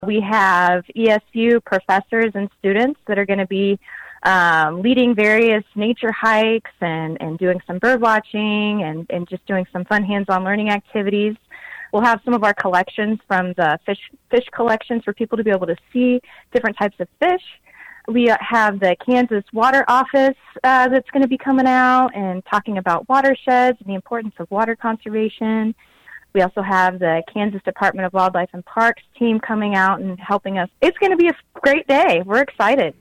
We have ESU professors and students that are going to be leading various nature hikes and doing some bird watching and just doing some fun hands-on learning activities. We'll have some of our collections from the fish collections for people to be able to see different types of fish. We have the Kansas Water Office that's going to be coming out and talking about watersheds and the importance of water conservation. We also have the Kansas Department of Wildlife and Parks team coming out and helping us. It's going to be a great day. We're excited.